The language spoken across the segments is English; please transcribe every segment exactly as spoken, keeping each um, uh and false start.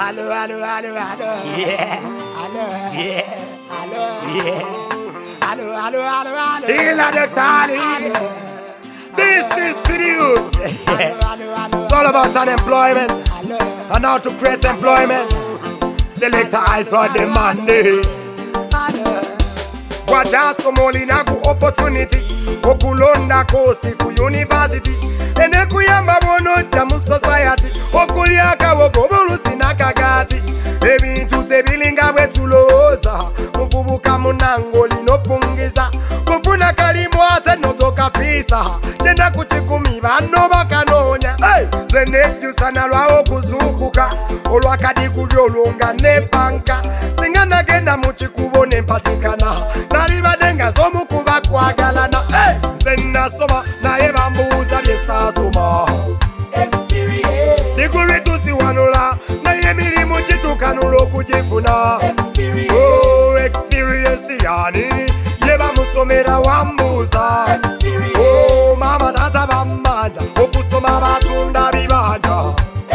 Hello, hello, hello, hello. Yeah. Hello. Yeah. Hello. Yeah. Hello, hello, hello, hello. Hila de Tali. This is for you. It's all about unemployment and how to create employment. Select eyes for the money. Waja somoli na ku opportunity. Okulonda kosi ku university. Ene kuyamba bono jamu society. Okuliaka wogobulu sinakagati. Ebintu tebilinga bwetuloza. Muvubuka munango linopungiza. Kufuna kalimu ate notoka fisa. Chenda kuchikumi bano bakanonya. Hey! Zenekyu sana lwa okuzukuka. Olwakadi kubyolunga ne banka. Singana genda muchikubo ne mpatikana. Nalibadenga zomukuba kwagalana. Hey! Zena soma na eba mbuza byesasoma. Experience. Diguri tusiwanula na yemiri muchitukanulo kujifuna. Experience. Oh, experience yani. Yeba musomera wambuza. Experience. Oh, mama tata bamanja. Okusoma batunda bibanja.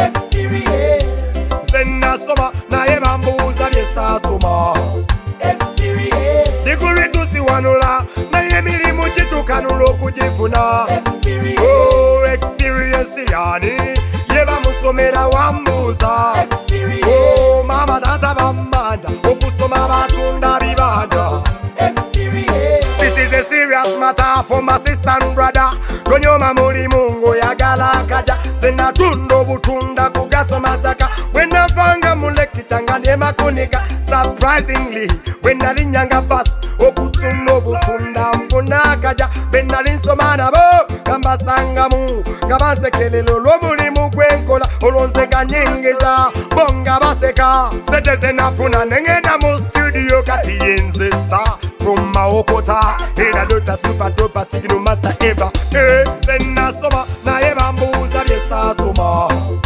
Experience. Zena soma na yeba mbuza byesasoma. Experience. Diguri tusiwanula na yemiri muchitukanulo kujifuna. Experience. Oh, experience yani. Yeba musomera wambuza. Experience. Oh, mama tata bamanja. Okusoma batunda bibanja. Experience. This is a serious matter for my sister and brother. Gonyoma muri mungu ya galakaja. Zena tundo butunda kugaso masaka. Wena vanga muleki changane makunika. Surprisingly, wena linyanga bas. Okutundo butunda mfunakaja. Wena linsomana bo. Kamba sangamu. Kamba sekelelo lomuri mugwenkola. Olonzega nyingeza. Bonga baseka. Sete zena funa nengena mu studio kati yenze star. From Maokota, Eda Dota Super Dopa Signal Master Eva. Eh, Zena Soma, na Eva Mbuza Yesa Soma.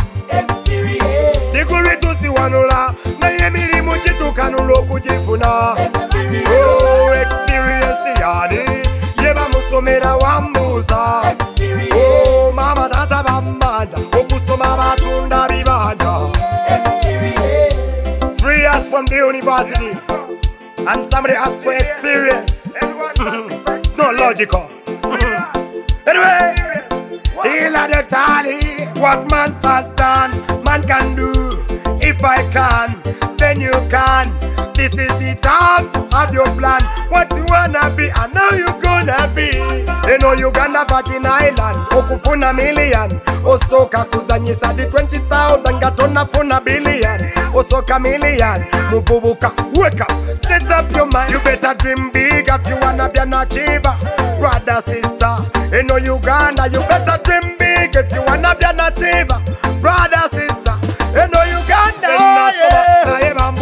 Experience. Diguri tusi wanula, na yemiri muchitu kanulo kujifuna. Experience. Oh, experience yani. Yeba musomera wambuza. Experience. Oh, mama tata bambanja. Okusoma batunda bibanja. Experience. Free us from the university. And somebody asks for experience. It's not logical. Anyway, Hila de Tali. What man has done, man can do. If I can, then you can. This is the time to have your plan. What you wanna be, I know you gonna be. You know Uganda, Virgin Island, okufuna million. Osoka kuzanyisa di twenty thousand, gatona funa billion. Osoka million, muvubuka, wake up, set up your mind. You better dream big if you wanna be an achiever. Brother, sister, you know Uganda, you better dream big if you wanna be an achiever. Brother, sister, you know Uganda, oh yeah.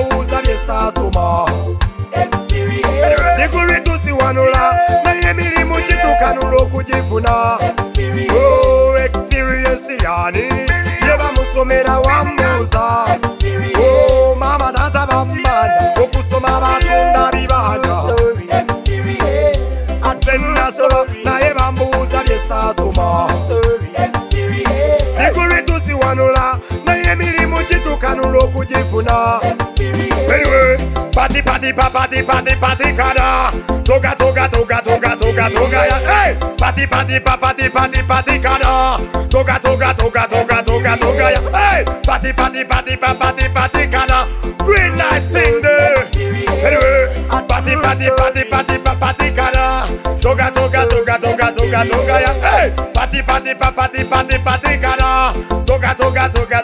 Experience. Diguri tusi wanula, na yemiri muchitu kanulo kujifuna. Experience. Oh, experience yani. Yeba musomera wambuza. Experience. Oh, mama tata bambanja. Okusoma batunda bibanja. Experience. Atenda soma, na yeba mbuza yesa soma. Experience. Diguri tusi wanula, na yemiri muchitu kanulo kujifuna. Experience. Anyway, party party pa party party party kada. Toga toga toga toga toga toga ya. Hey, party party pa party party party kada. Toga toga toga toga toga toga ya. Hey, party party party pa party party kada. Real nice thing there. Anyway, party party party party pa party kada. Toga toga toga toga toga toga ya. Hey, party party pa party party party kada. Toga toga toga